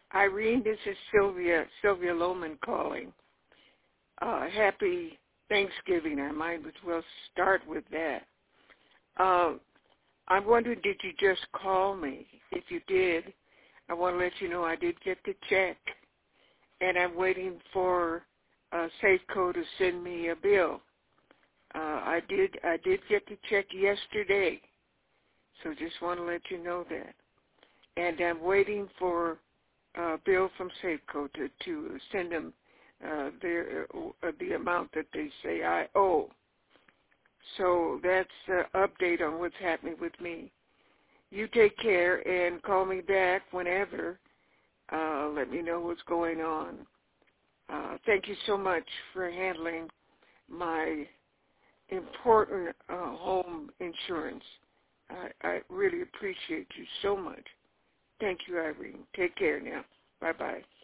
Irene, this is Sylvia Lohman calling. Happy Thanksgiving. I might as well start with that. I'm wondering, did you just call me? If you did, I want to let you know I did get the check, and I'm waiting for Safeco to send me a bill. I did get the check yesterday, so just want to let you know that. And I'm waiting for a bill from Safeco to send them the amount that they say I owe. So that's an update on what's happening with me. You take care and call me back whenever. Let me know what's going on. Thank you so much for handling my important home insurance. I really appreciate you so much. Thank you, Irene. Take care now. Bye-bye.